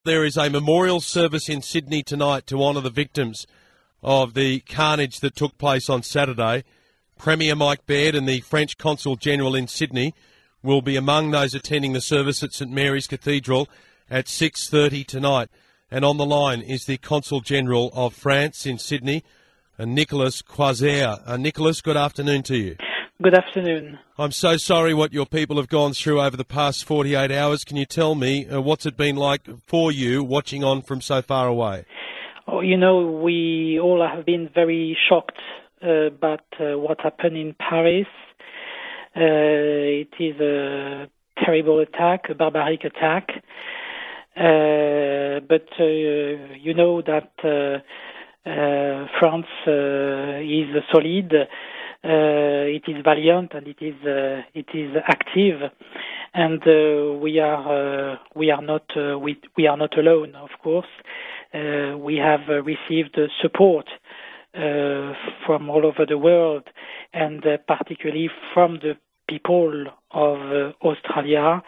There is a memorial service in Sydney tonight to honour the victims of the carnage that took place on Saturday. Premier Mike Baird and the French Consul General in Sydney will be among those attending the service at St Mary's Cathedral at 6:30 tonight. And on the line is the Consul General of France in Sydney, Nicolas Crozier. Nicolas, good afternoon to you. Good afternoon. I'm so sorry what your people have gone through over the past 48 hours. Can you tell me what's it been like for you watching on from so far away? Oh, we all have been very shocked about what happened in Paris. It is a terrible attack, a barbaric attack. But you know that France is solid. It is valiant and it is active, and we are not alone. Of course, we have received support from all over the world, and particularly from the people of Australia.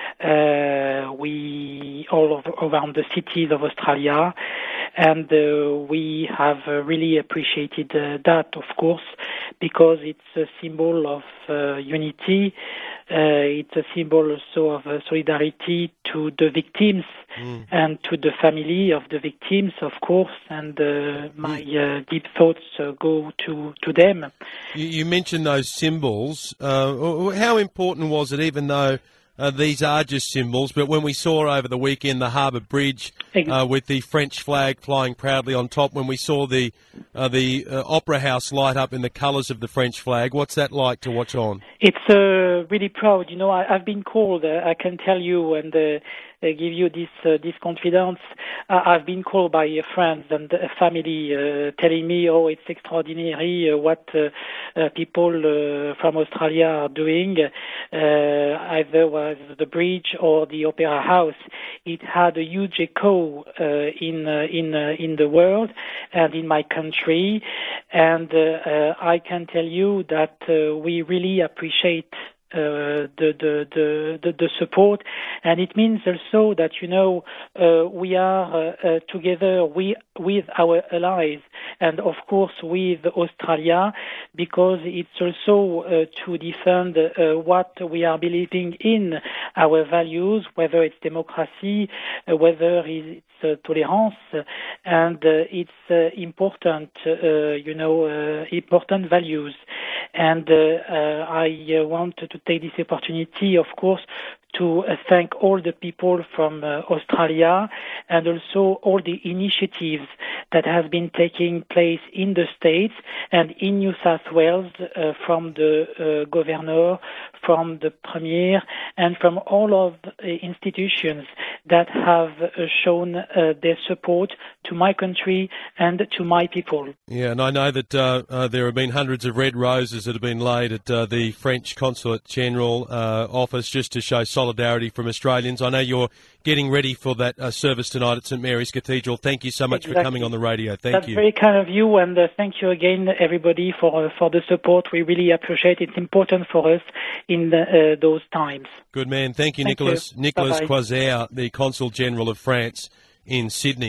We all around the cities of Australia, and we have really appreciated that, of course, because it's a symbol of unity. It's a symbol also of solidarity to the victims and to the family of the victims, of course, and my deep thoughts go to them. You mentioned those symbols. How important was it, even though these are just symbols, but when we saw over the weekend the Harbour Bridge with the French flag flying proudly on top, when we saw the Opera House light up in the colours of the French flag, what's that like to watch on? It's really proud. I've been called, I can tell you, and give you this confidence. I've been called by friends and family telling me, oh, it's extraordinary what people from Australia are doing. Either was the bridge or the Opera House. It had a huge echo in the world and in my country, and I can tell you that we really appreciate the support, and it means also that we are together with our allies, and of course with Australia, because it's also to defend what we are believing in, our values, whether it's democracy, whether it's tolerance, and it's important, important values. And I want to take this opportunity, of course, to thank all the people from Australia, and also all the initiatives that have been taking place in the States and in New South Wales, from the governor, from the premier, and from all of the institutions that have shown their support to my country and to my people. Yeah, and I know that there have been hundreds of red roses that have been laid at the French Consulate General office just to show solidarity from Australians. I know you're getting ready for that service tonight at St Mary's Cathedral. Thank you so much for coming on the radio. Thank you. That's very kind of you, and thank you again, everybody, for the support. We really appreciate it. It's important for us in those times. Good man. Thank you, Nicolas. Nicolas Crozier, the Consul General of France in Sydney.